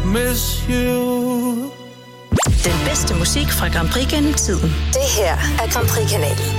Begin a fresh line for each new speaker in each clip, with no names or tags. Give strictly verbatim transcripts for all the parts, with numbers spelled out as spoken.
miss you.
Den bedste musik fra Grand Prix gennem tiden.
Det her er Grand Prix-kanalen.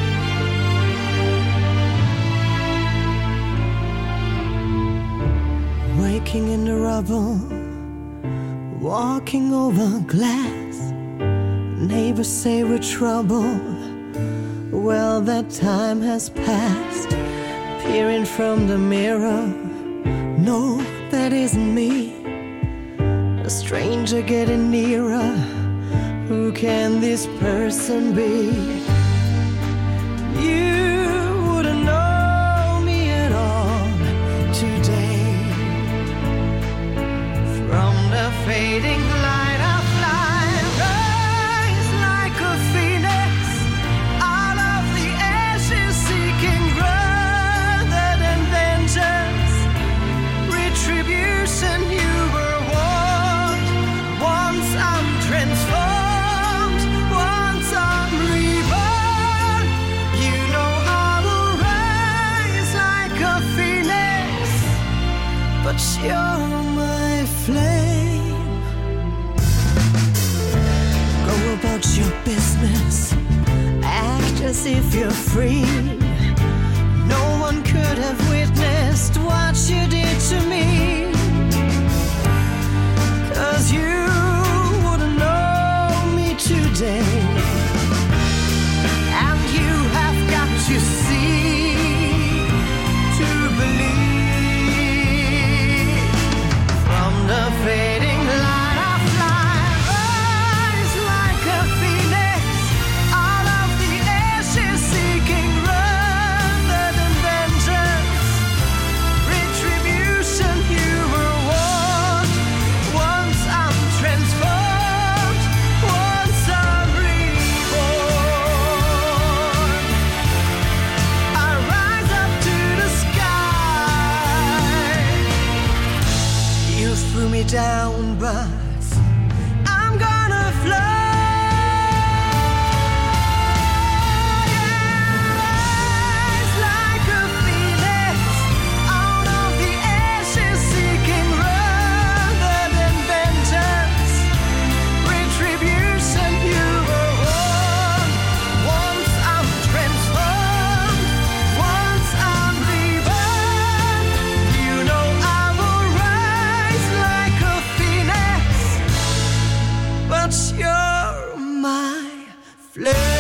Waking in the rubble, walking over glass. Neighbors say we're trouble. Well, that time has passed. Peering from the mirror, no, that isn't me. A stranger getting nearer. Who can this person be? You wouldn't know me at all today. From the fading light of life, rise like a phoenix out of the ashes, seeking rather than vengeance, retribution. You were warned. Once I'm transformed, once I'm reborn. You know I will rise like a phoenix, but you're my flame. Go about your business, act as if you're free. No one could have witnessed what you did to me. 'Cause you wouldn't know me today. And you have got to see to believe. From the fading light of life, rise like a phoenix out of the ashes, seeking rather than vengeance, retribution. You were warned. Once I'm transformed, once I'm reborn. I rise up to the sky. You threw me down, but I'm gonna fly. Rise like a phoenix out of the ashes, seeking rather than vengeance, retribution. You were warned. Once I'm transformed, once I'm reborn. You know I will rise like a phoenix, but you're my flame.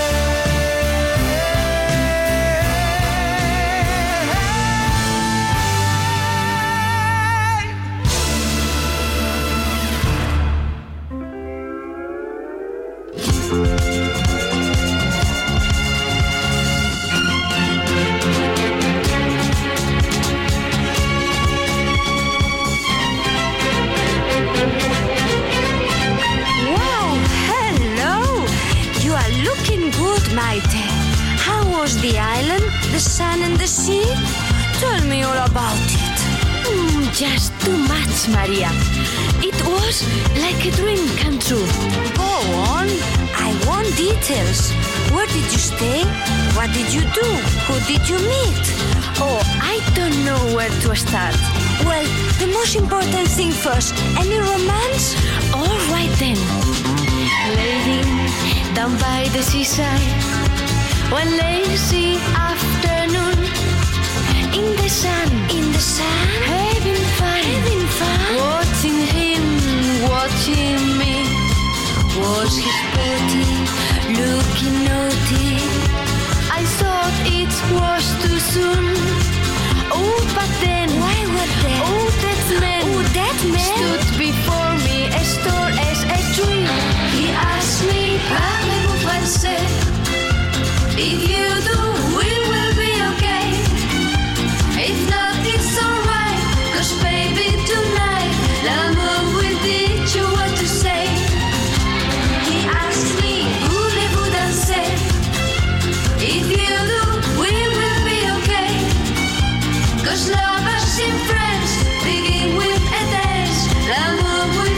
Wow, hello! You are looking good, Maite. How was the island, the sun and the sea? Tell me all about it. Mm, just too much, Maria. It was like a dream come true. Go on. I want details. Where did you stay? What did you do? Who did you meet? Oh, I don't know where to start. Well, the most important thing first. Any romance? All right then. Lady, down by the seaside, one lazy afternoon, in the sun, in the sun, having fun, having fun, watching him, watching me. Was his body looking naughty? I thought it was too soon. Oh, but then, why would they? Oh, that man, oh, that man stood before me as tall as a tree. He asked me, parlez-vous français? If you do, we will be okay. If not, it's alright. 'Cause baby, tonight, l'amour will teach you what to say. He asked me, voulez-vous danser? If you do, we will be okay. 'Cause lovers and friends begin with a dance. L'amour will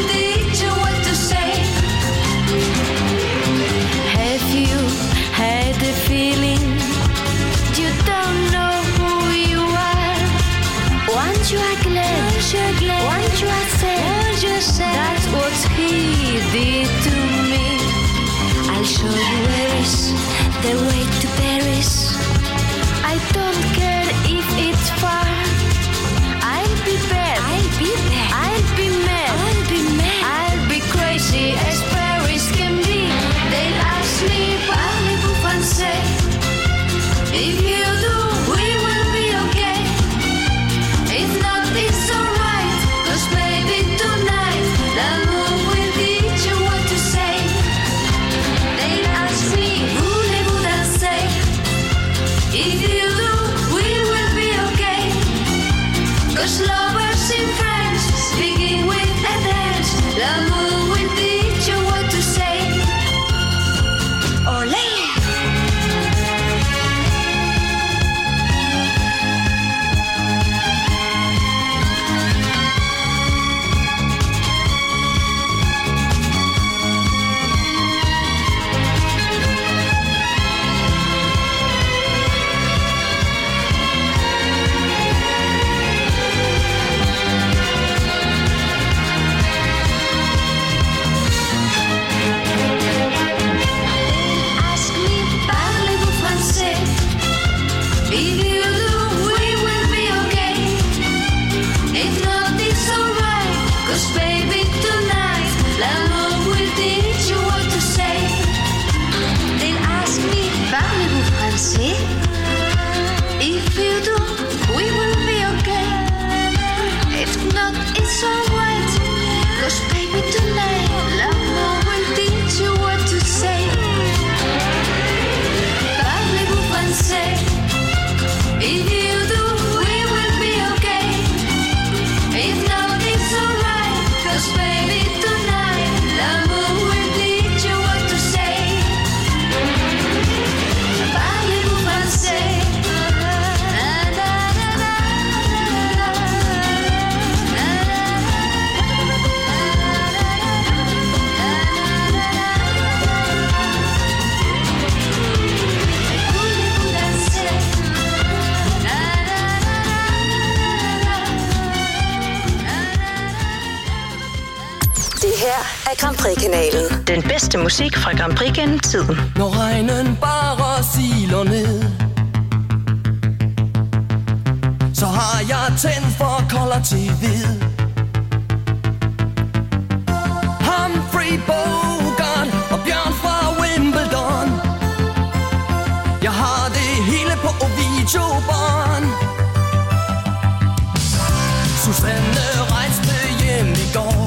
the way to Paris. I don't care if it's far. I'll be bad, I'll be bad, I'll be mad, I'll be mad, I'll be crazy as Paris can be. They'll ask me, parlez-vous français? If you do, we will be okay. If not, it's alright, 'cause maybe tonight l'amour will teach you what to say. They'll ask me, voulez-vous danser? If you do, we will be okay. 'Cause lovers in France begin with a dance. L'amour will teach you what to say. Olé!
Grand Prix-kanalen. Den bedste musik fra Grand Prix gennem tiden.
Når regnen bare siler ned, så har jeg tændt for kolder til hvid. Humphrey Bogart og Bjørn fra Wimbledon. Jeg har det hele på videobånd. Susanne rejste hjem i går,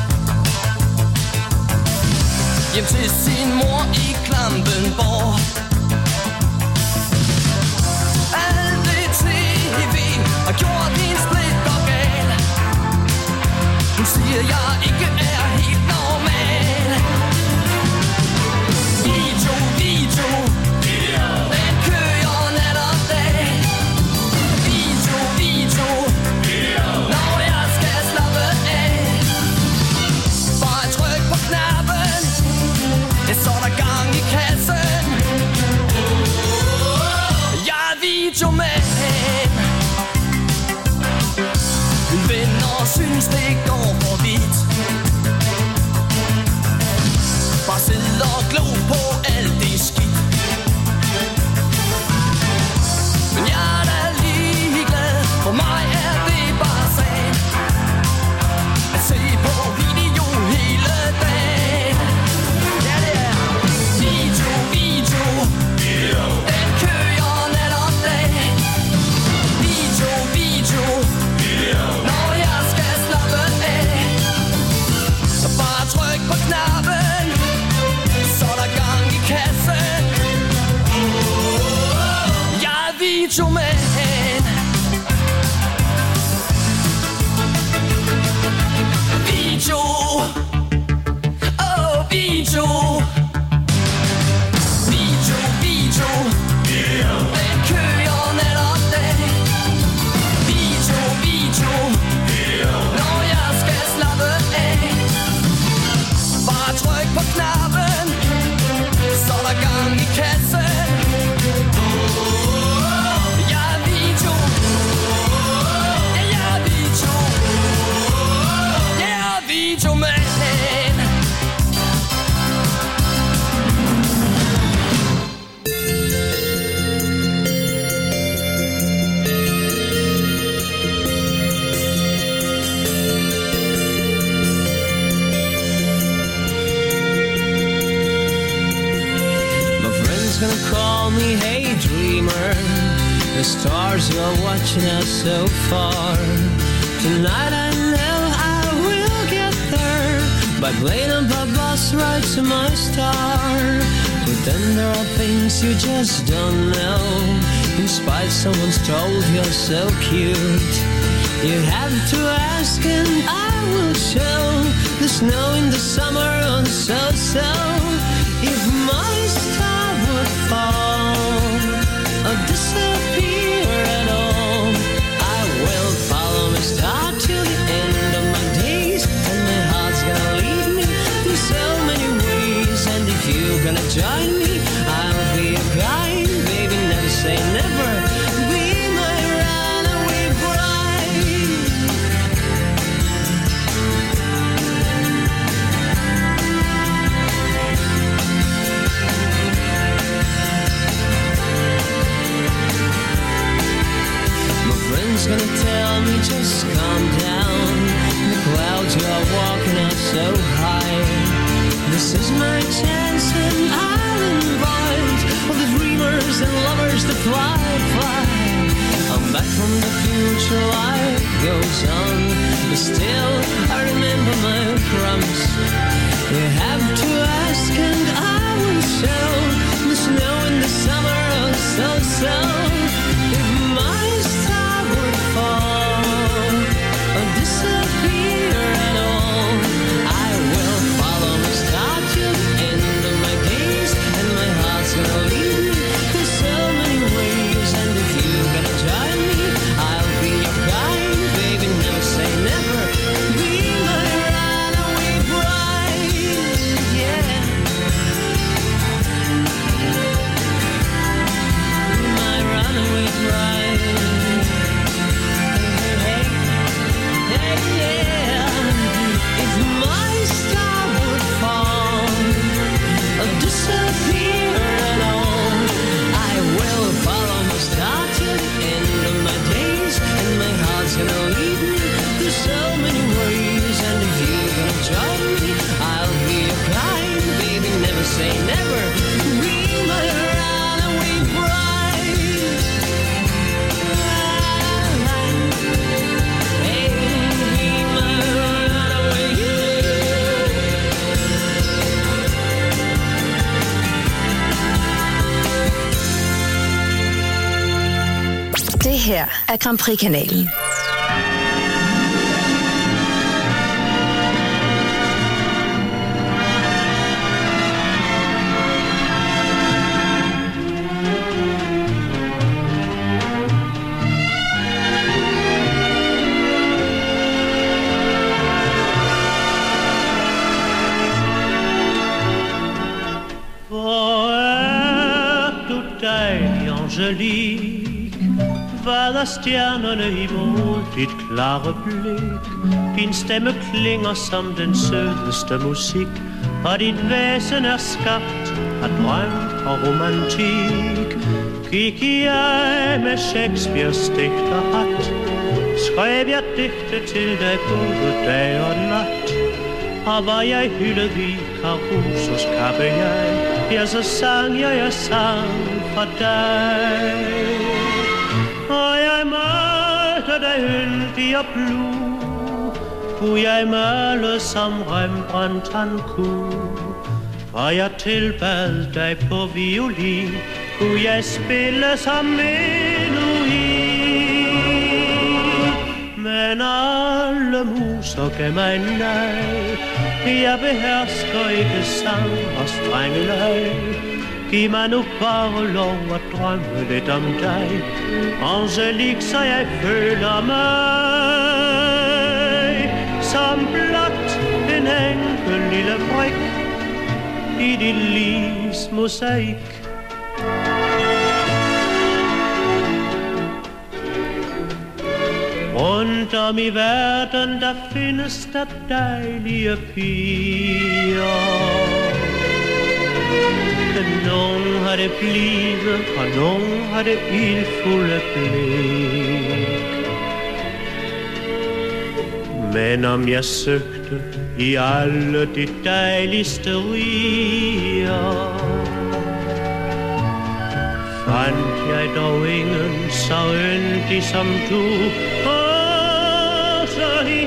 hjem til sin mor i Klampenborg. Alt det tv har gjort min splitter gal. Hun siger, jeg ikke er helt normal. Video, video, den kører nat og dag. Video, video, når jeg skal slappe af. Bare tryk på knappen, så er der gang i kassen. Jeg er videoman. Mine venner synes det går for vidt.
The stars are watching us so far. Tonight I know I will get there by plane on by bus right to my star. But then there are things you just don't know. In spite someone's told you're so cute, you have to ask and I will show. The snow in the summer on so-so. If my star would fall or disappear at all, I will follow my star till the end of my days. And my heart's gonna lead me through so many ways. And if you're gonna join me, I'll be a guide. Baby, never say never. Be my runaway bride. My friend's gonna tell me just calm down. The clouds you are walking are so high. This is my chance and I'll invite all the dreamers and lovers to fly, fly. I'm back from the future, life goes on, but still I remember my promise. You have to ask and I will show. The snow in the summer, oh so, so. If my star would fall or disappear at all, I will follow my star till the end of my days. And my heart's gonna lead me through so many ways. And if you're gonna join me, I'll be your guide. Baby, never say never. Be my runaway bride. Yeah. Be my runaway bride. Hey, hey, hey, yeah. If my star would fall or disappear at all, I will follow my star till the end of my days. And my heart's gonna lead me through so many ways. And if you're gonna join me, I'll be your guide. Baby, never say never. Be my runaway bride. Hey, be my runaway.
Det her er Grand Prix-kanalen.
Hvor er du dejlig, Angelique? Vader stjernerne imod dit klare blik. Din stemme klinger som den sødeste musik, og dit væsen er skabt af drøm og romantik. Gik jeg med Shakespeares digterhat, skrev jeg digte til dig både dag og nat. Og var jeg hyldet i Carusos kappe jeg, ja, så sang jeg, jeg sang for dig. Og jeg malte dig yndig og blue, kunne jeg male som Rembrandt han kunne. Og jeg tilbad dig på violin, kunne jeg spille som menuhin. Men alle muser gav mig nej, jeg behersker ikke sang og strenge leg. Giv mig nu bare lov at drømme lidt om dig, Angelique, så jeg føler mig som blot en enkel lille brik i dit livs mosaik. Rundt om i verden, der findes der dejlige piger. Nogen har det blide, og nogen har det ildfulde blik. Men om jeg søgte i alle de dejligste riger, fandt jeg dog ingen så yndig som du. Og så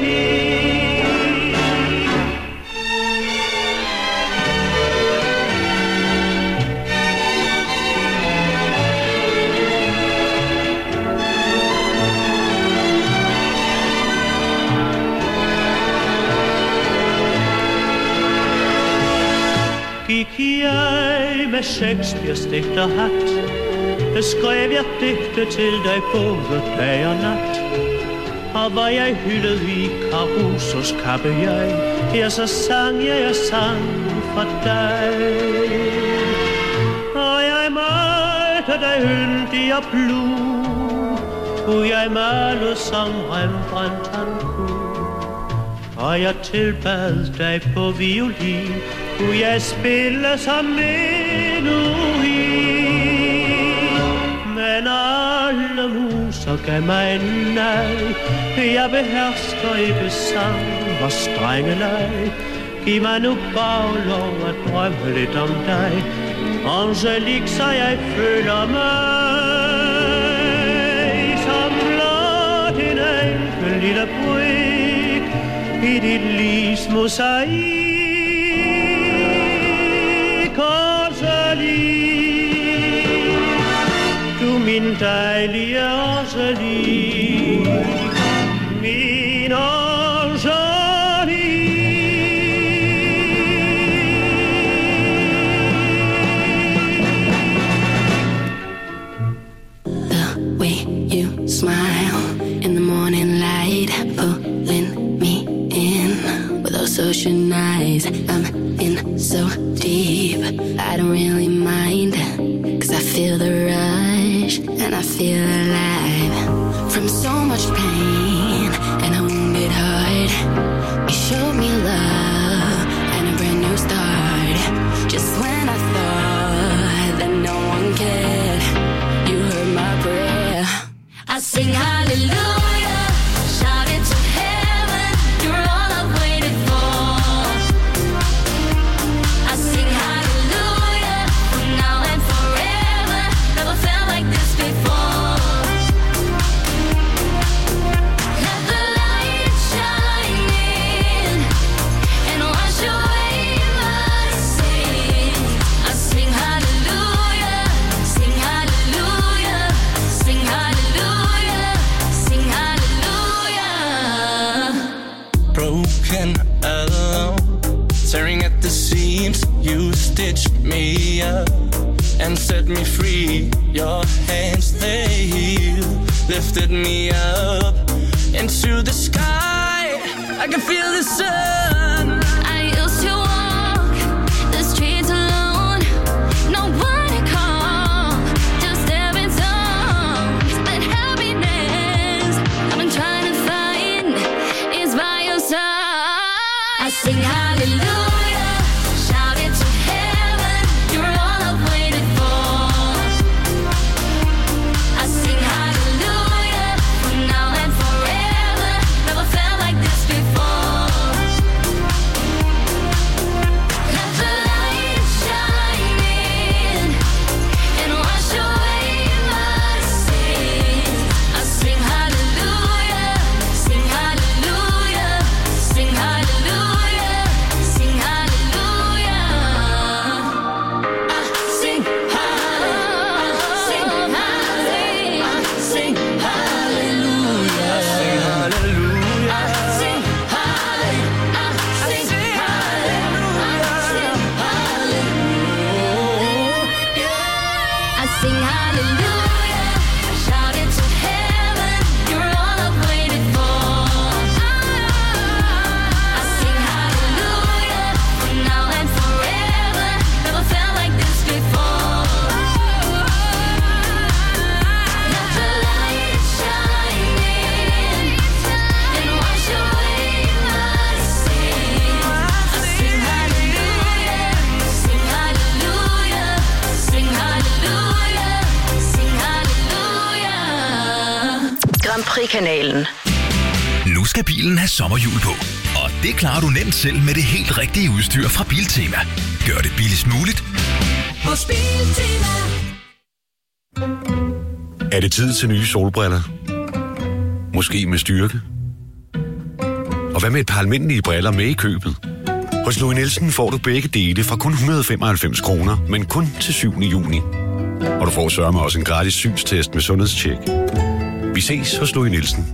gik jeg med Shakespeares digterhat, skrev jeg digte til dig både dag og nat. Og var jeg hyldet i Carusos kappe jeg, ja, så sang jeg og sang for dig. Og jeg malte dig yndig og blue, kunne jeg malede som Rembrandt han kunne. Og jeg tilbad dig på violin, kunne jeg spille som menuhin. Men alle muser gav mig nej, jeg behersker ikke sang og strenge leg. Giv mig nu baglov at drømme lidt om dig, Angelique, så jeg føler mig som blot en enkel lille brik i dit livs mosaik. Du min dejlige Angelique, min Angelique.
The way you smile in the morning light, pulling me in with those ocean eyes. I'm in so deep, I don't really mind, 'cause I feel the rush and I feel alive. From so much pain and a wounded heart, you showed me love and a brand new start. Just when I thought that no one cared, you heard my prayer. I sing hallelujah, shout it to heaven, you're all I've waited for. I sing hallelujah, from now and forever, never felt like this before. Let the light shine in and wash away my sins. I sing hallelujah, sing hallelujah, sing hallelujah, sing hallelujah.
Broken, alone, tearing at the seams. You stitched me up and set me free. Your hands, they healed, lifted me up into the sky. I can feel the sun.
I used to walk the streets alone, nobody called, just stabbing songs. But happiness I've been trying to find is by your side. I sing hallelujah, shout it to heaven, you're all I've waited for. I sing hallelujah, from now and forever, never felt like this before. Let the light shine in and wash away my sins. I sing hallelujah, sing hallelujah, sing hallelujah, sing hallelujah. I sing hallelujah, sing hallelujah, sing hallelujah,
Sing hallelujah.
I sing hallelujah, I sing hallelujah, I sing hallelujah, shout it to heaven, you're all I've waited for. I sing hallelujah, from now and forever, never felt like this before. Let the light shine in and wash away my sins. I sing hallelujah, sing hallelujah, sing hallelujah, sing hallelujah.
Grand Prix-kanalen.
Nu skal bilen have sommerhjul på, og det klarer du nemt selv med det helt rigtige udstyr fra Biltema. Gør det billigst muligt
Hos Biltema.
Er det tid til nye solbriller? Måske med styrke? Og hvad med et par almindelige briller med i købet? Hos Louis Nielsen får du begge dele fra kun et hundrede og femoghalvfems kroner, men kun til syvende juni. Og du får sørme også en gratis synstest med sundhedstjek. Vi ses hos Louis Nielsen.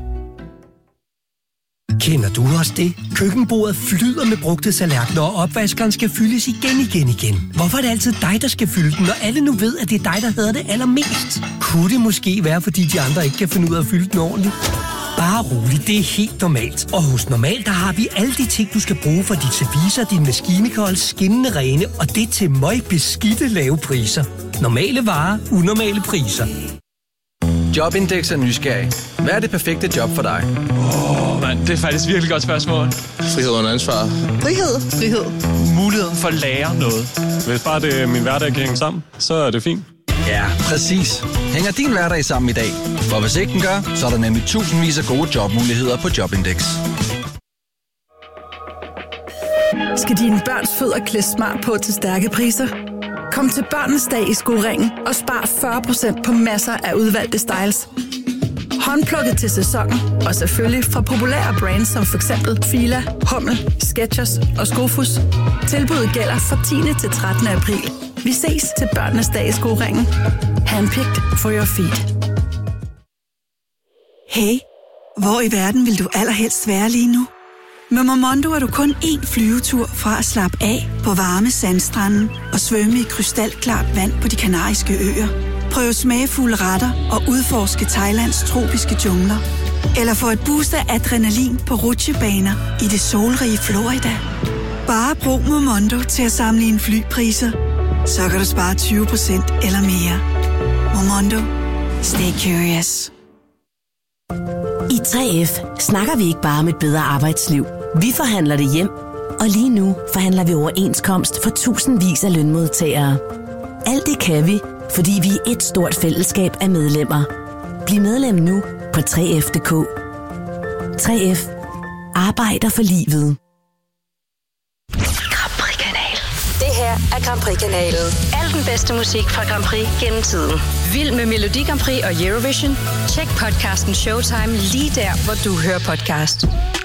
Kender du også det? Køkkenbordet flyder med brugte tallerkener, og opvaskeren skal fyldes igen, igen, igen. Hvorfor er det altid dig, der skal fylde den, når alle nu ved, at det er dig, der hedder det allermest? Kunne det måske være, fordi de andre ikke kan finde ud af at fylde den ordentligt? Bare roligt, det er helt normalt. Og hos Normal, der har vi alle de ting, du skal bruge for dit service og din maskinekold, skinnende rene, og det til møg beskidte lave priser. Normale varer, unormale priser.
Jobindex er nysgerrig. Hvad er det perfekte job for dig?
Åh, oh, mand, det er faktisk virkelig godt spørgsmål.
Frihed under ansvar.
Frihed, frihed.
Muligheden for at lære noget. Hvis bare det, min hverdag kan hænge sammen, så er det fint.
Ja, præcis. Hænger din hverdag sammen i dag? For hvis ikke den gør, så er der nemlig tusindvis af gode jobmuligheder på Jobindex.
Skal dine børns fødder klædes smart på til stærke priser? Kom til Børnenes Dag i Skoringen og spar fyrre procent på masser af udvalgte styles. Håndplukket til sæsonen, og selvfølgelig fra populære brands som for eksempel Fila, Hummel, Skechers og Skofus. Tilbuddet gælder fra tiende til trettende april. Vi ses til Børnenes Dag i Skoringen. Handpicked for your feet.
Hey, hvor i verden vil du allerhelst være lige nu? Med Momondo er du kun én flyvetur fra at slappe af på varme sandstranden og svømme i krystalklart vand på de kanariske øer. Prøv smagfulde retter og udforske Thailands tropiske jungler. Eller få et boost af adrenalin på rutsjebaner i det solrige Florida. Bare brug Momondo til at sammenligne flypriser. Så kan du spare tyve procent eller mere. Momondo. Stay curious.
I tre F snakker vi ikke bare om et bedre arbejdsliv. Vi forhandler det hjem, og lige nu forhandler vi overenskomst for tusindvis af lønmodtagere. Alt det kan vi, fordi vi er et stort fællesskab af medlemmer. Bliv medlem nu på tre F punktum d k. tre F arbejder for livet.
Grand Prix-kanal. Det her er Grand Prix-kanalen. Al den bedste musik fra Grand Prix gennem tiden. Vild med Melodi Grand Prix og Eurovision? Tjek podcasten Showtime lige der, hvor du hører podcast.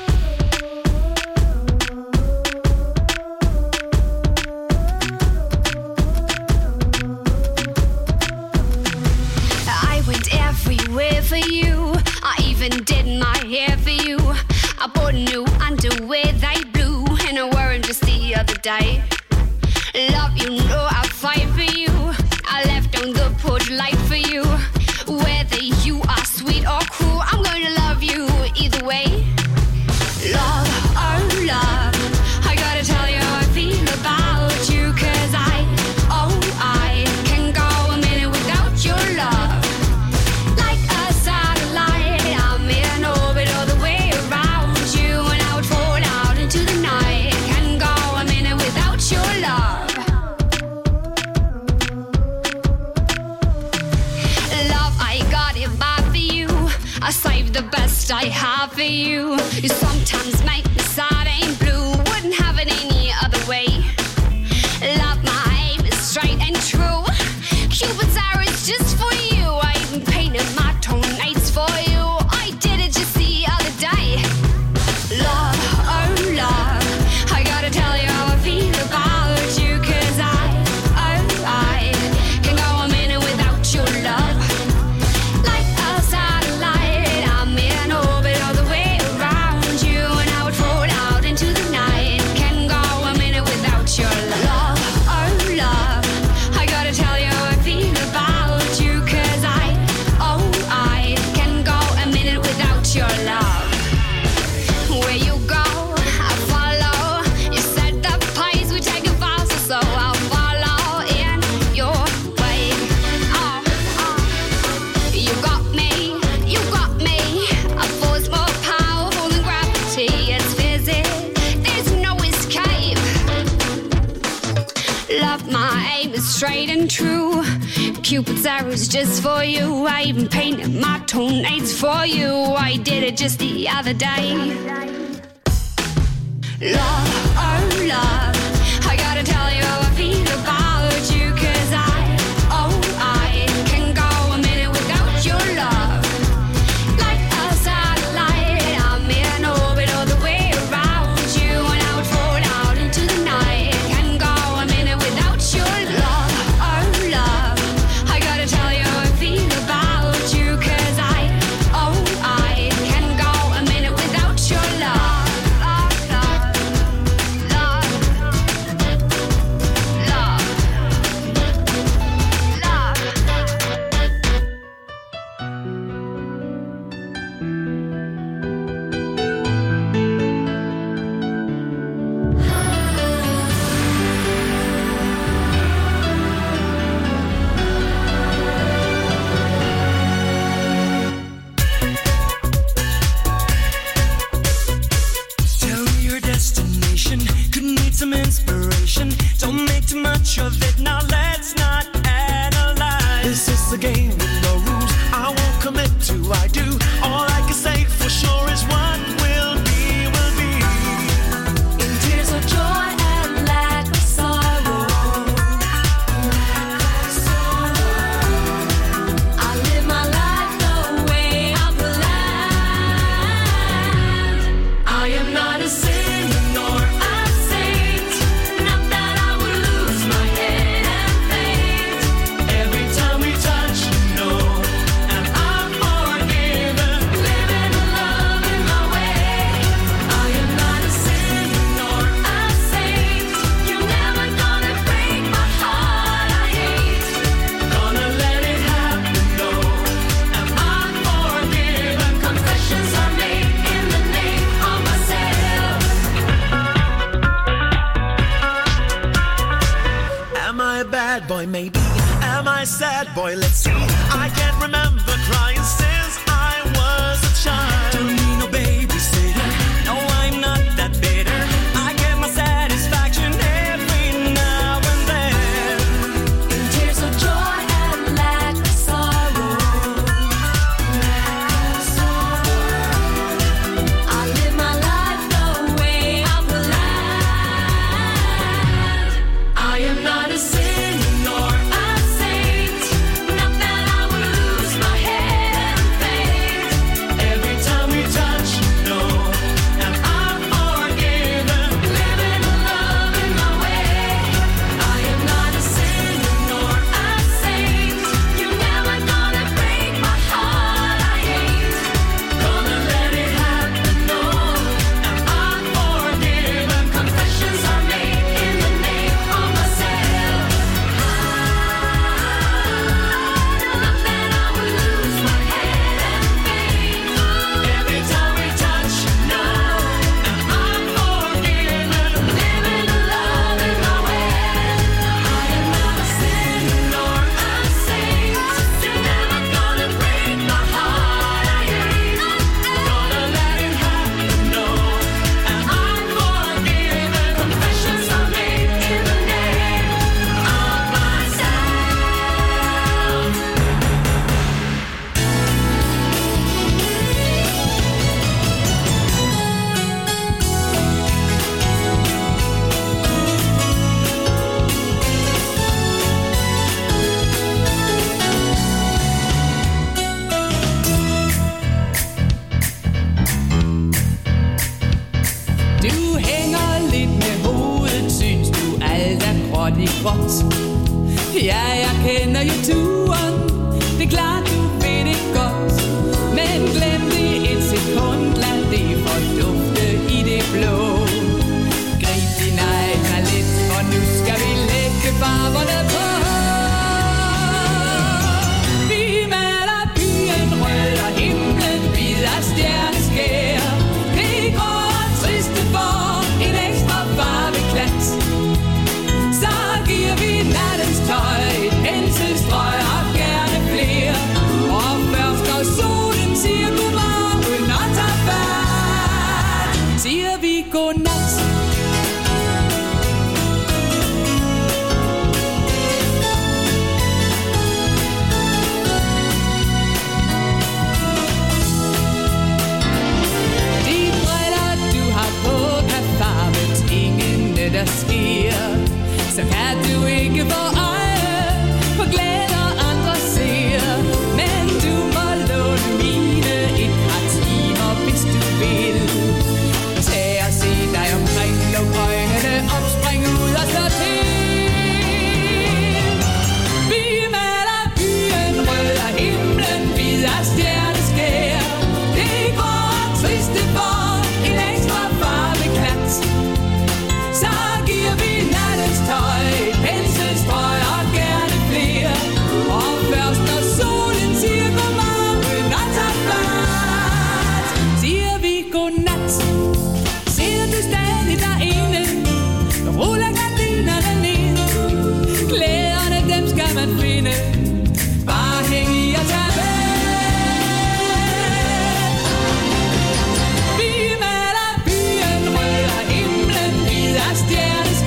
Everywhere for you, I even did my hair for you. I bought new underwear, they blue, and I wore them just the other day. Love, you know I'll fight for you. I left on the porch light for you. Whether you are sweet or cruel, I'm gonna love you either way. Love, oh love, I gotta tell you how I feel about you, 'cause I, oh I can go a minute without your love. I save the best I have for you. You sometimes make me sad and blue. Wouldn't have it any other way. Love, my aim is straight and true. Cupid's arrow is just for you. I even painted my toenails for you. I did it just the other day. Love, oh love, I gotta tell you how I feel about you, 'cause I, oh I can go a minute without your love. Straight and true. Cupid's arrows just for you. I even painted my toenails for you. I did it just the other day. Love, oh love, I gotta tell you how I feel about you, 'cause I, oh I can go a
some inspiration. Don't make too much of it, now let's not analyze. This is a game with no rules, I won't commit to I do. All I can say for sure is what will be, will be.
In tears of joy and lack of sorrow, I live my life the way I planned. I am not a sinner nor a saint, not that I would lose my head and faint. Every time we touch, no, and I'm forgiven, living a love in my way. I am not a sinner nor a saint, you're never gonna break my heart I hate. Gonna let it happen, no, and I'm forgiven. Confessions are made in the name of myself.
Am I a bad boy? Maybe. Am I a sad boy? Let's see. I can't remember crying since I was a child. Don't need no babysitter. No, I'm not that bitter. I get my satisfaction every now and then.
In tears of joy and lack of sorrow, I live my life the way I planned. I am not a sinner nor a saint, not that I would lose my head and faint. Every time we touch, no, and I'm forgiven, living a love in my way. I am not a sinner nor a saint, you're never gonna break my heart I hate. Gonna let it happen, no, and I'm forgiven. Confessions are made in the name of myself. Not that I would lose my head and faint. Every time we touch, no, and I'm forgiven, living a love in my way. I am not a sinner nor a saint, you're never gonna break my heart I hate. Gonna let it happen, no, and I'm forgiven. Confessions are made in the name of myself.
Du hænger lidt med hovedet, synes du alt er gråt i gråt. Ja, jeg kender jo turen, det er klart du ved det godt. Men glem det et sekund, lad det fordufte i det blå. Grib din egen lidt, for nu skal vi lægge farverne på. Vi maler byen rød og himlen hvid af stjerneskær. Det grå og triste får en ekstra farveklat. Så giver vi nattens tøj et penselstrøg og gerne flere. Og først når solen siger godmorgen og tager fat, siger vi godnat. De briller du har på kan farve tingene der sker. Så kan du ikke få øje på glæder andre ser. Men du må låne mine et par timer, hvis du vil. Tag og se dig omkring, luk øjnene op, spring ud og slå til. Vi maler byen rød og himlen hvid af stjerneskær. Det grå og triste får en ekstra farveklat. Så giver vi nattens tøj et penselstrøg og gerne flere. Og først når solen siger godmorgen og tager fat, siger vi godnat. Ser du stadig derinde, ruller gardinerne ned. Glæderne dem skal man finde, bare hæng i og tag med. Vi maler byen rød og himlen hvid af stjerneskær.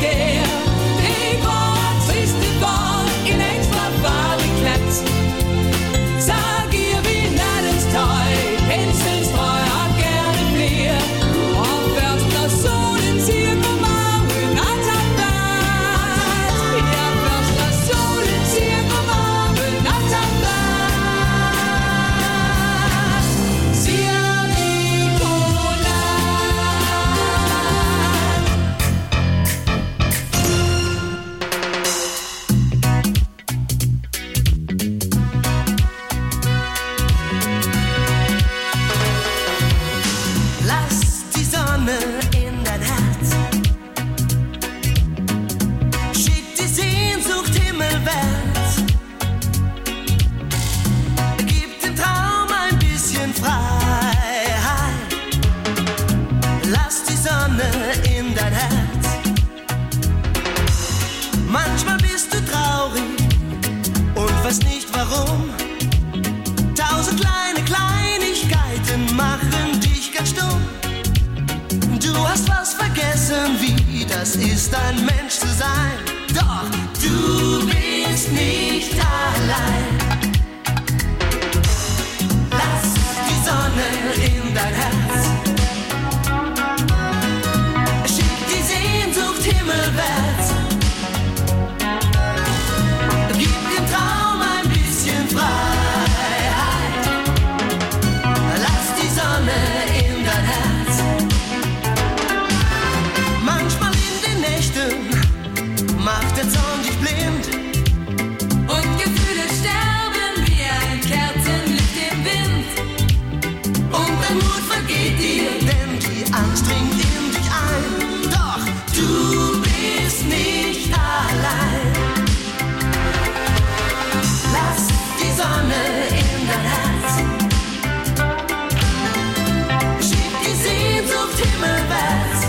es ist, ein Mensch zu sein. Doch du bist nicht allein. Lass die Sonne in dein Herz. Schick die Sehnsucht himmelwärts. Gib dem Traum ein bisschen Freiheit. Lass die Sonne in dein Herz. Manchmal in den Nächten macht der Zorn dich blind.
Und Gefühle sterben wie ein Kerzenlicht im Wind.
Und dein Mut vergeht dir, denn die Angst dringt in dich ein. Doch du bist nicht allein. Lass die Sonne in dein Herz. Schick die Sehnsucht himmelwärts.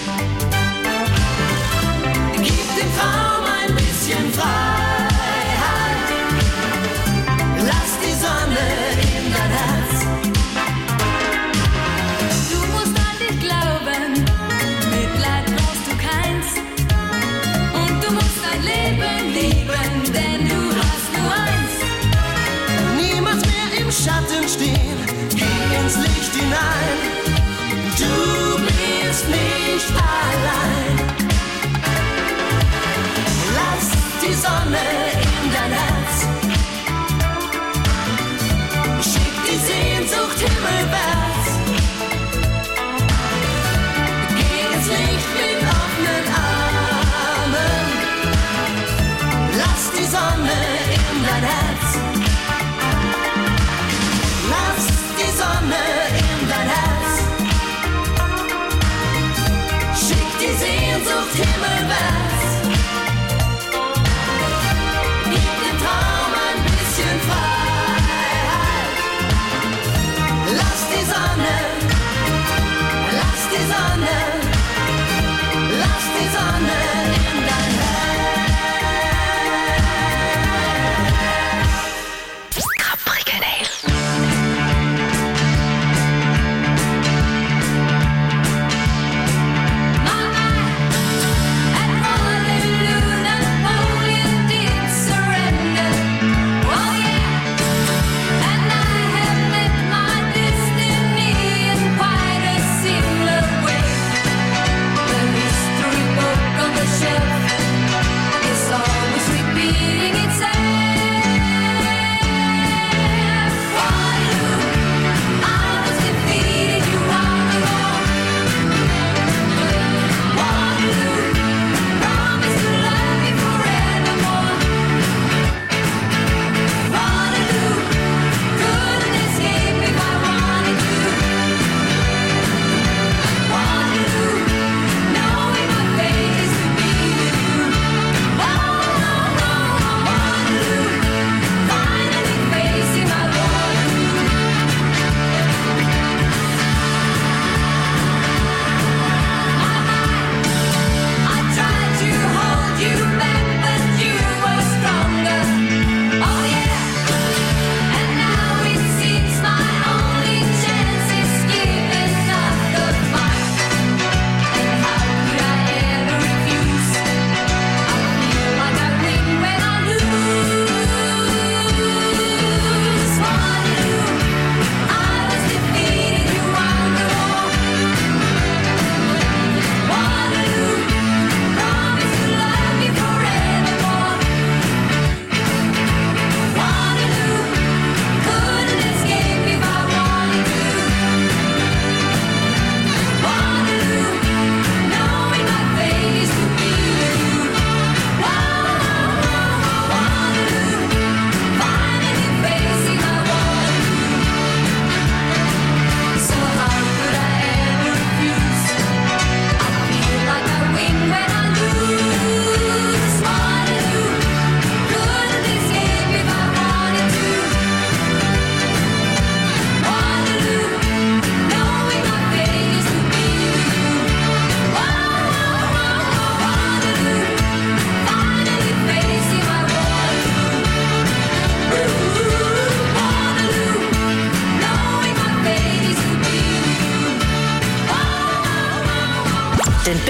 Gib dem Traum ein bisschen Freiheit. Lass die Sonne in dein Herz.
Du musst an dich glauben, Mitleid brauchst du keins.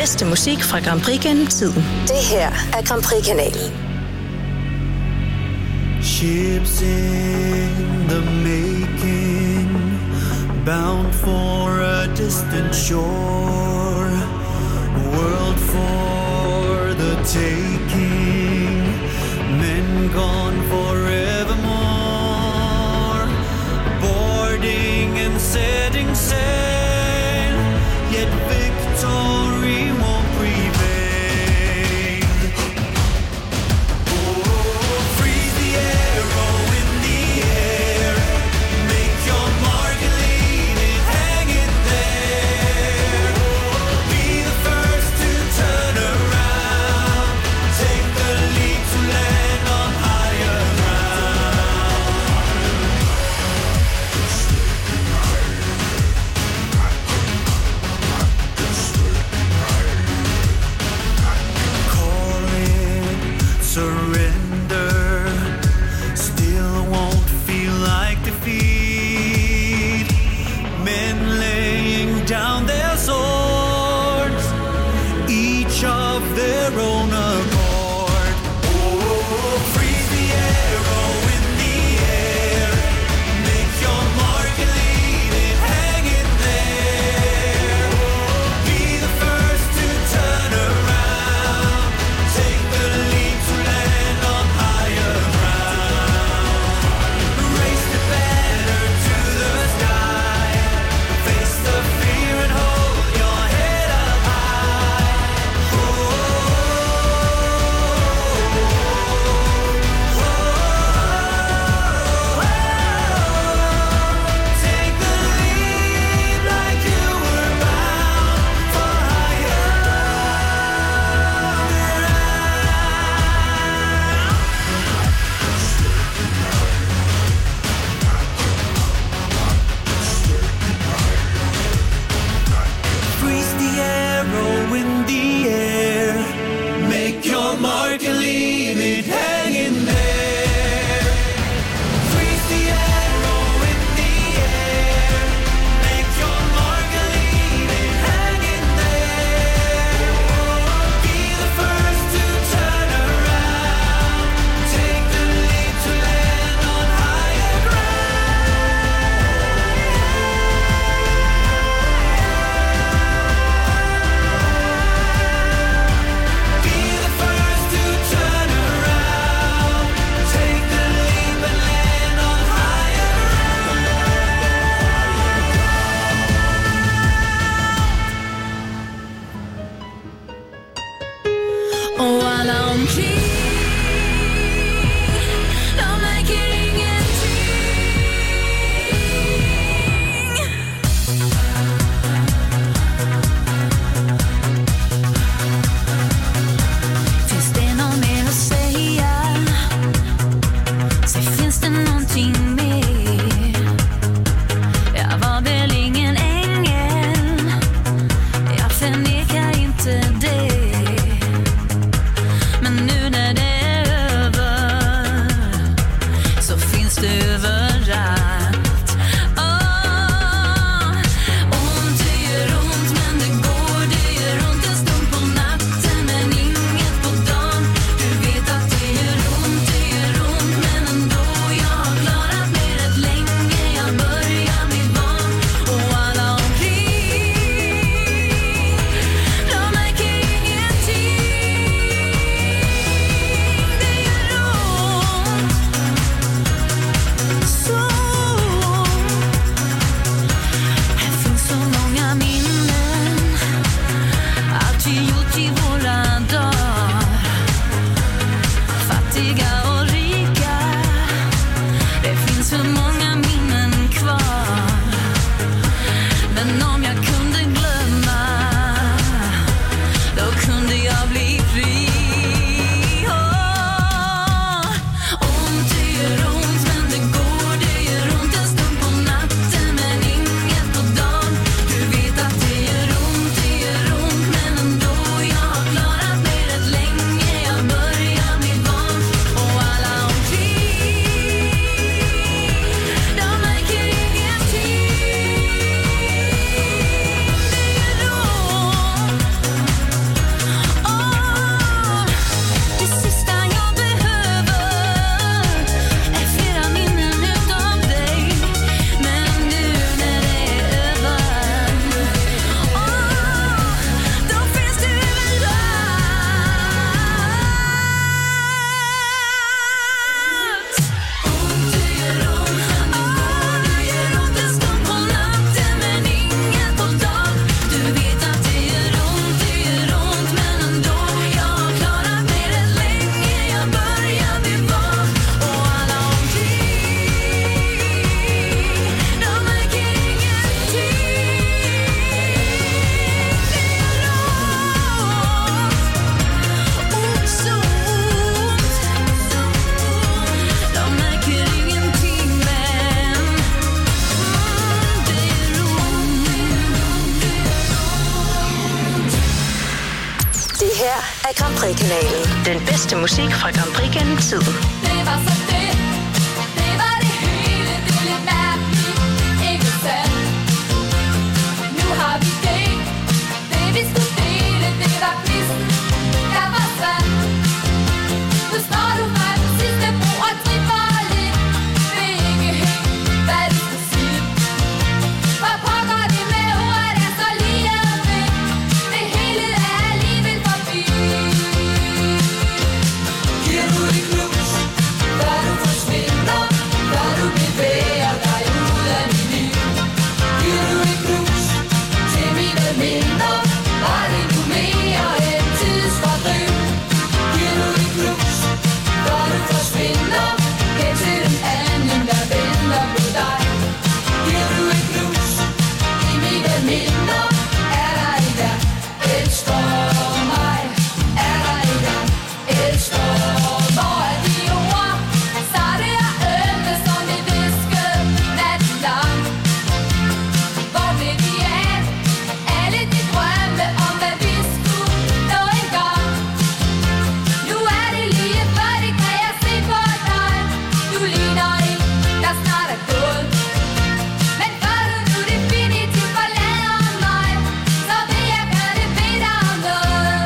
bedste musik fra Grand Prix gennem tiden.
Det her er Grand Prix-kanalen.
Ships in the making, bound for a distant shore, world for the taking, men gone forevermore, boarding and setting sail, yet victory won't prevail.
Men nu när
her er Grand Prix-kanalen.
Den bedste musik fra Grand Prix gennem tiden.
Det var så det. Det var det hele. Det er lidt mærkeligt. Ikke sandt. Nu har vi det. Det vi skulle dele. Det var quizzen. Der var sandt. Nu står du mig på sidste bro og tripper lidt. Ved ikke helt, hvad du skal sige. Hvor pokker det med ordet er så lige ved. Det hele er alligevel forbi. Giver du et knus, før du forsvinder, før du bevæger dig ud af mit liv. Giver du et knus til mine minder, var det nu mere end tidsfordriv. Giver du et knus, før du forsvinder, hen til den anden, der venter på dig. Giver du et knus i mine minder, er der en, der elsker mig. Er der en, der elsker mig. Hvor er de ord, sarte og ømme, som vi viskede natten lang? Hvor blev de af? Alle de drømme om, hvad vi skulle nå engang. Nu er det lige før, det kan jeg se på dig. Du ligner en, der snart er gået. Men før du nu definitivt forlader mig, så vil jeg gerne bede dig om noget.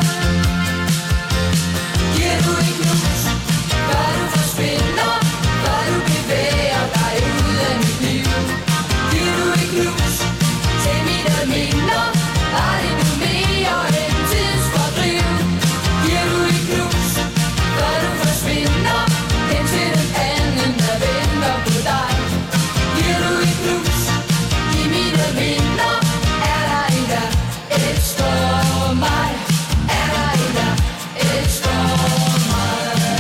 Giver du et knus, før du forsvinder, før du bevæger dig ud af mit liv. Giver du et knus til mine minder, var det nu mere end tidsfordriv. Giver du et knus, før du forsvinder, hen til den anden, der venter på dig. Giver du et knus i mine minder, er der en, der elsker mig. Er der en, der elsker mig.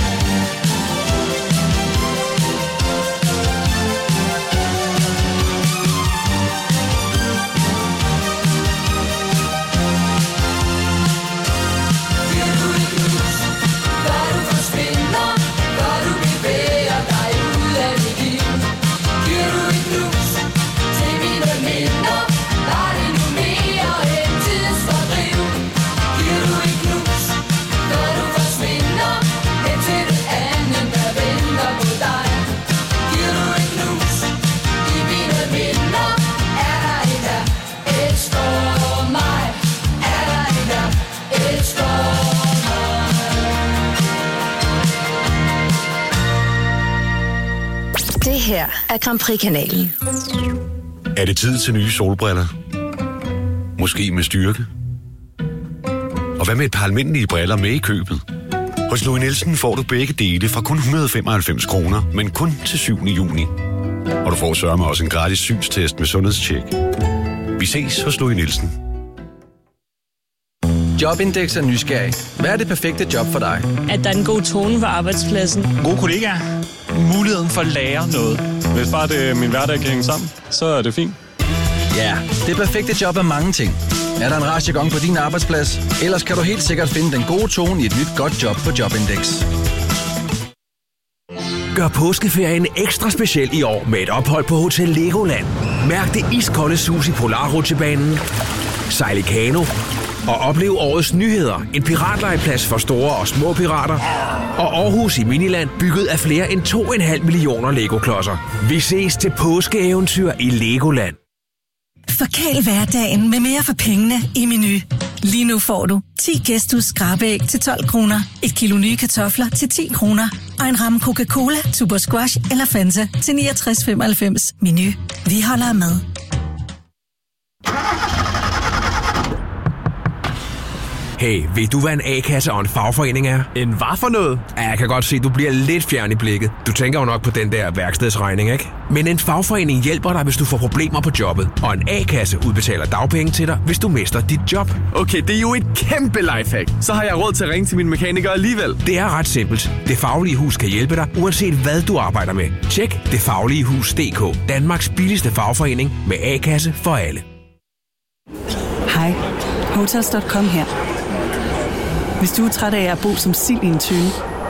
Giver du et knus, før du forsvinder, før du bevæger dig ud af mit liv. Giver du et knus til mine minder, var det nu mere end tidsfordriv. Giver du et knus, før du forsvinder, hen til den anden, der venter på dig. Giver du et knus i mine minder, er der en, der elsker mig. Er der en, der elsker mig.
Det her er Grand Prix-kanalen.
Er det tid til nye solbriller? Måske med styrke? Og hvad med et par almindelige briller med i købet? Hos Louis Nielsen får du begge dele fra kun et hundrede og femoghalvfems kroner, men kun til syvende juni. Og du får sørme også en gratis synstest med sundhedstjek. Vi ses hos Louis Nielsen.
Jobindex er nysgerrig. Hvad er det perfekte job for dig?
At der er en god tone på arbejdspladsen.
Gode kollegaer. Muligheden for at lære noget. Hvis bare det, min hverdag kan hænge sammen, så er det fint.
Ja, det perfekte job er mange ting. Er der en rar jargon på din arbejdsplads? Ellers kan du helt sikkert finde den gode tone i et nyt godt job på Jobindex.
Gør påskeferien ekstra speciel i år med et ophold på Hotel Legoland. Mærk det iskolde sus i Polarrutsjebanen, sejl i kano og oplev årets nyheder. En piratlejeplads for store og små pirater. Og Aarhus i Miniland bygget af flere end to komma fem millioner Lego-klodser. Vi ses til påskeeventyr i Legoland.
Forkæl hverdagen med mere for pengene i Meny. Lige nu får du ti Gæsthus skrabeæg til tolv kroner, et kilo nye kartofler til ti kroner og en ramme Coca-Cola, Super Squash eller Fanta til niogtres femoghalvfems. Meny. Vi holder med.
Hey, ved du hvad en A-kasse og en fagforening er? En hvad for noget? Ja, jeg kan godt se, du bliver lidt fjern i blikket. Du tænker jo nok på den der værkstedsregning, ikke? Men en fagforening hjælper dig, hvis du får problemer på jobbet. Og en A-kasse udbetaler dagpenge til dig, hvis du mister dit job.
Okay, det er jo et kæmpe lifehack. Så har jeg råd til at ringe til min mekaniker alligevel.
Det er ret simpelt. Det Faglige Hus kan hjælpe dig, uanset hvad du arbejder med. Tjek det faglige hus punktum d k. Danmarks billigste fagforening med A-kasse for alle.
Hej, Hotels punktum com her. Hvis du er træt af at bo som sild i en tønde,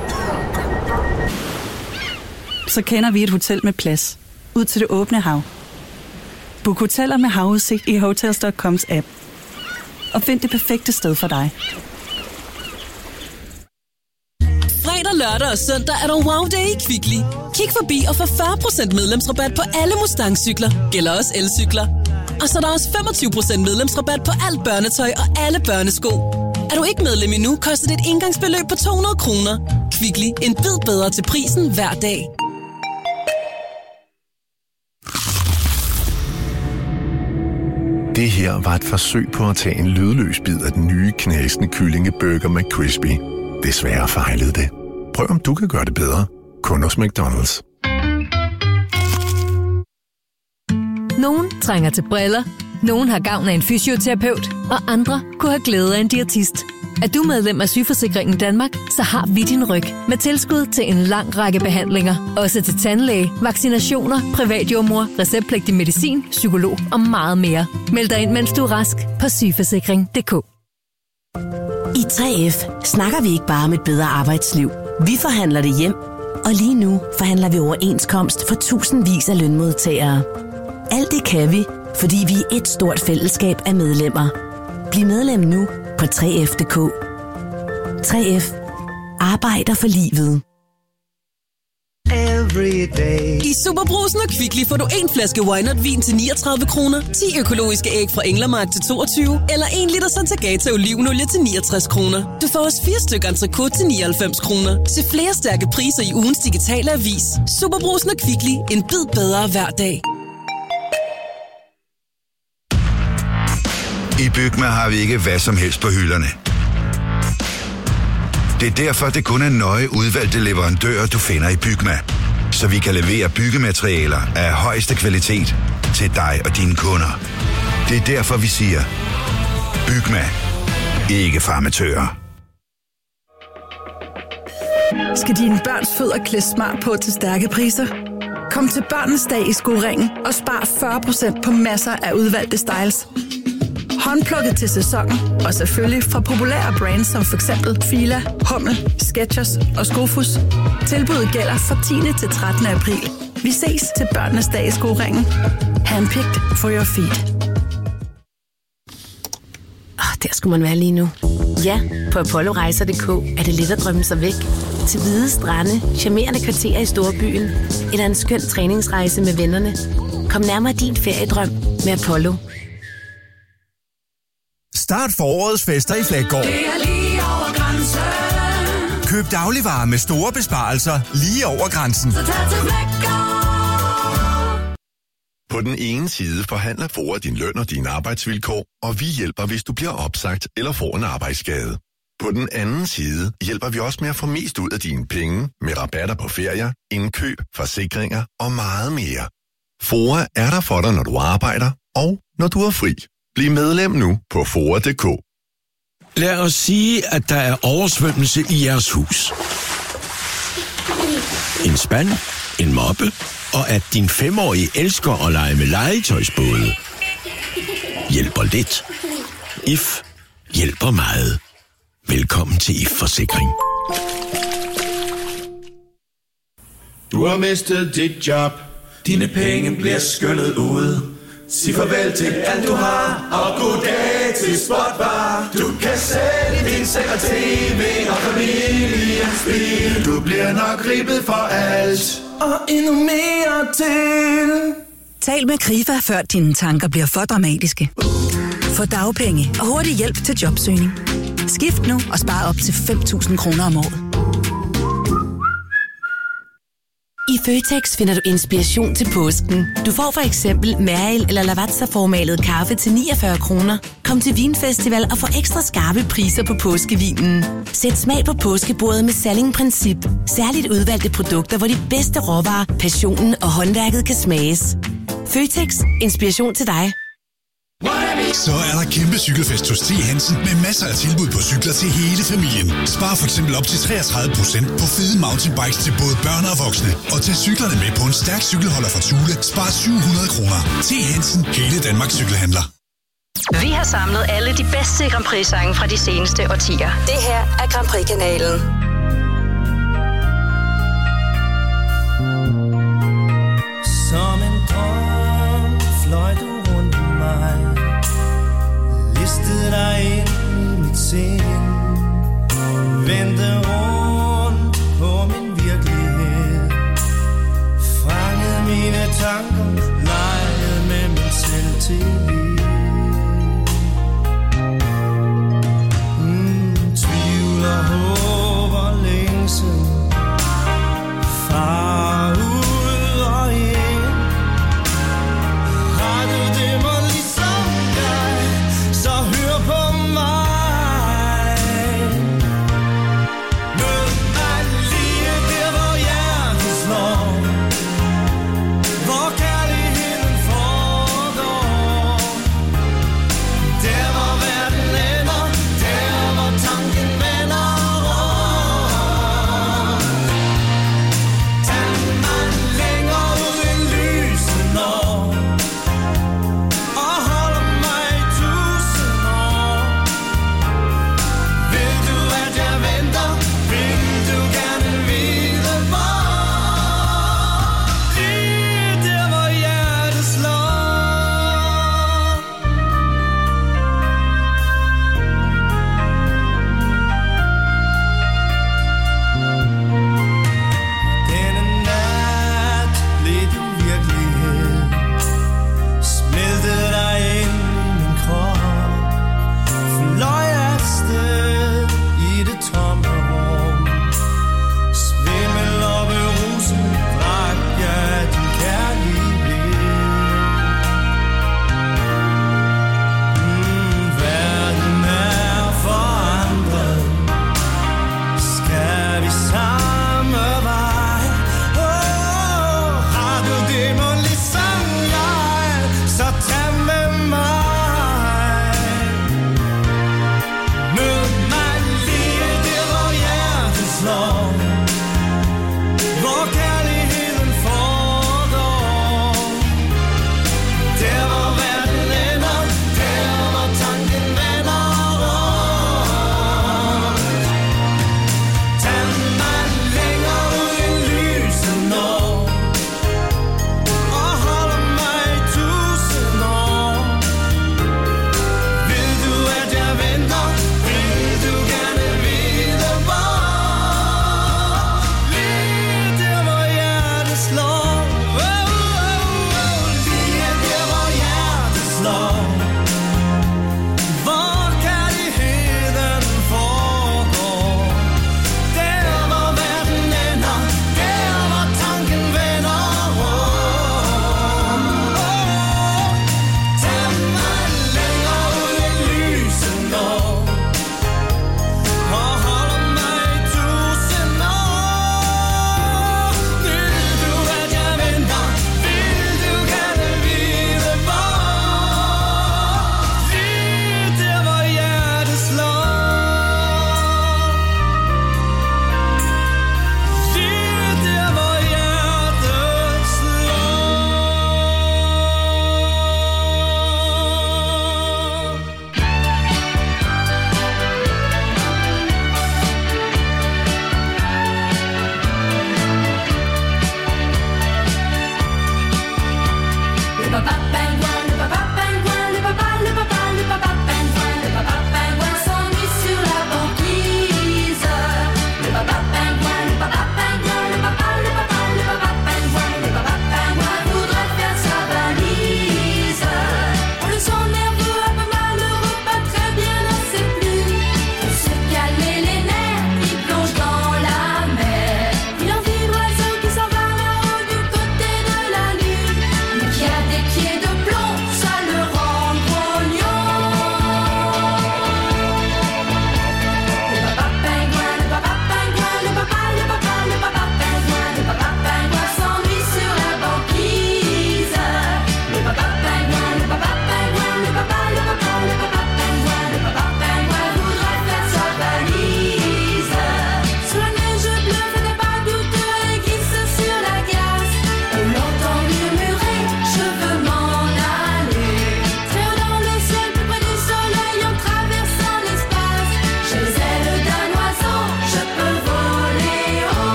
så kender vi et hotel med plads ud til det åbne hav. Book hoteller med havudsigt i Hotels punktum coms app. Og find det perfekte sted for dig.
Fredag, lørdag og søndag er der wow day i Kvickly. Kig forbi og få fyrre procent medlemsrabat på alle Mustang-cykler. Gælder også elcykler. Og så er der også femogtyve procent medlemsrabat på alt børnetøj og alle børnesko. Er du ikke medlem endnu, koster det et engangsbeløb på to hundrede kroner. Kvickly, en bid bedre til prisen hver dag.
Det her var et forsøg på at tage en lydløs bid af den nye knasende kyllingeburger McCrispy. Desværre fejlede det. Prøv om du kan gøre det bedre. Kun hos McDonald's.
Nogen trænger til briller. Nogen har gavn af en fysioterapeut. Og andre kunne have glæde af en diætist. Er du medlem af Sygeforsikringen Danmark, så har vi din ryg. Med tilskud til en lang række behandlinger. Også til tandlæge, vaccinationer, privatjordmor, receptpligtig medicin, psykolog og meget mere. Meld dig ind, mens du er rask på sygeforsikring punktum d k.
I tre F snakker vi ikke bare om et bedre arbejdsliv. Vi forhandler det hjem. Og lige nu forhandler vi overenskomst for tusindvis af lønmodtagere. Alt det kan vi, fordi vi er et stort fællesskab af medlemmer. Bliv medlem nu på tre F punktum d k. tre F arbejder for livet.
I Superbrusen og Kvickly får du en flaske Wynot-vin til niogtredive kroner, ti økologiske æg fra Englermark til toogtyve, eller en liter Santagata olivenolie til niogtres kroner. Du får også fire stykker entrecôte til nioghalvfems kroner. Se flere stærke priser i ugens digitale avis. Superbrusen og Kvickly, en bid bedre hver dag.
I Bygma har vi ikke hvad som helst på hylderne. Det er derfor, det kun er nøje udvalgte leverandører, du finder i Bygma. Så vi kan levere byggematerialer af højeste kvalitet til dig og dine kunder. Det er derfor, vi siger, Bygma. Ikke for amatører.
Skal dine børns fødder klædes smart på til stærke priser? Kom til Børnenes Dag i Skoringen og spar fyrre procent på masser af udvalgte styles. Håndplukket til sæsonen, og selvfølgelig fra populære brands som for eksempel Fila, Hummel, Skechers og Skofus. Tilbuddet gælder fra tiende til trettende april. Vi ses til Børnenes Dag i Skoringen. Handpicked for your feet.
Oh, der skulle man være lige nu. Ja, på apollorejser punktum d k er det let at drømme sig væk. Til hvide strande, charmerende kvarterer i storbyen, eller en skøn træningsrejse med vennerne. Kom nærmere din feriedrøm med Apollo.
Start forårets fester i Flækgaard.
Det er lige over grænsen.
Køb dagligvarer med store besparelser lige over grænsen.
Så tag til Flækgaard.
På den ene side forhandler F O A din løn og dine arbejdsvilkår, og vi hjælper, hvis du bliver opsagt eller får en arbejdsskade. På den anden side hjælper vi også med at få mest ud af dine penge med rabatter på ferier, indkøb, forsikringer og meget mere. F O A er der for dig, når du arbejder og når du er fri. Bliv medlem nu på foa punktum d k.
Lad os sige, at der er oversvømmelse i jeres hus. En spand, en moppe, og at din femårige elsker at lege med legetøjsbåde. Hjælper lidt. I F hjælper meget. Velkommen til I F Forsikring.
Du har mistet dit job. Dine penge bliver skyllet ud. Sig farvel til alt du har, og goddag til Spotbar. Du kan sælge din seng og tv og familiens bil. Du bliver nok ribbet for alt, og endnu mere til.
Tal med Krifa, før dine tanker bliver for dramatiske. Få dagpenge og hurtig hjælp til jobsøgning. Skift nu og spar op til fem tusind kroner om året.
I Føtex finder du inspiration til påsken. Du får for eksempel Mariel eller Lavazza-formalet kaffe til niogfyrre kroner. Kom til Vinfestival og få ekstra skarpe priser på påskevinen. Sæt smag på påskebordet med Salling-princip. Særligt udvalgte produkter, hvor de bedste råvarer, passionen og håndværket kan smages. Føtex. Inspiration til dig.
Så er der kæmpe cykelfest hos T. Hansen med masser af tilbud på cykler til hele familien. Spar for eksempel op til treogtredive procent på fede mountainbikes til både børn og voksne. Og tag cyklerne med på en stærk cykelholder fra Thule. Spar syv hundrede kroner. T. Hansen. Hele Danmarks cykelhandler.
Vi har samlet alle de bedste Grand Prix-sange fra de seneste årtier.
Det her er Grand Prix-kanalen.
Som en drøm fløj du rundt med mig, listede dig ind i mit sind, vendte rundt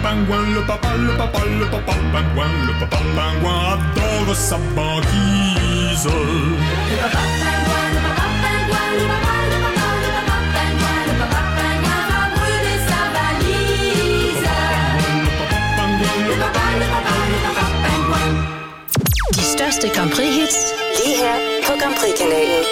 pingouin, le papa, le papa, le papa pingouin, le papa pingouin adore sa banquise. Le papa pingouin, le papa pingouin, le papa, le papa, le papa pingouin, le papa pingouin va brûler sa valise. Le papa pingouin, le papa, le papa, le papa pingouin.
De største Grand Prix-hits
lige her på Grand Prix-kanalen.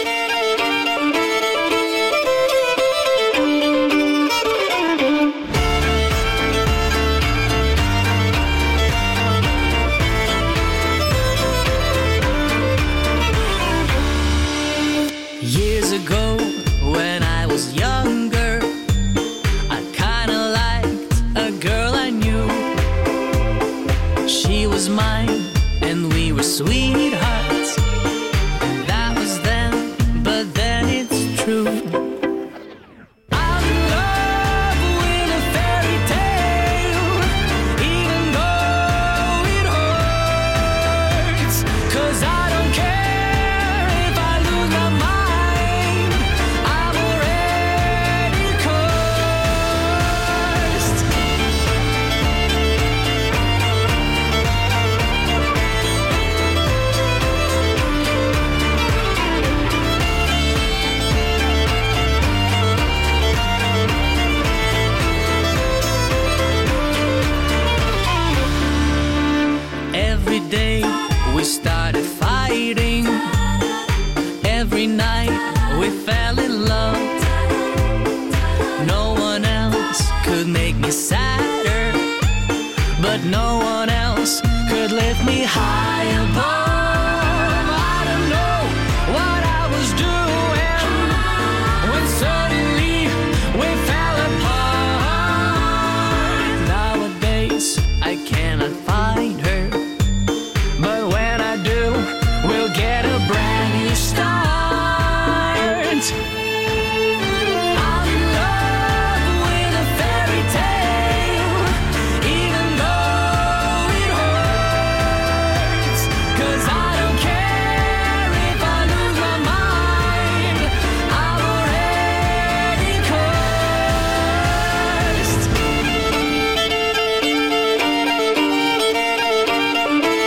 Years ago, when I was younger, I kinda liked a girl I knew. She was mine, and we were sweethearts. That was then, but then it's true. I'm in love with a fairy tale, even though it hurts. 'Cause I don't care if I lose my mind, I'm already cursed. Every day we started fighting. Every night we fell in love. No one else could make me sadder, but no one else could lift me high above.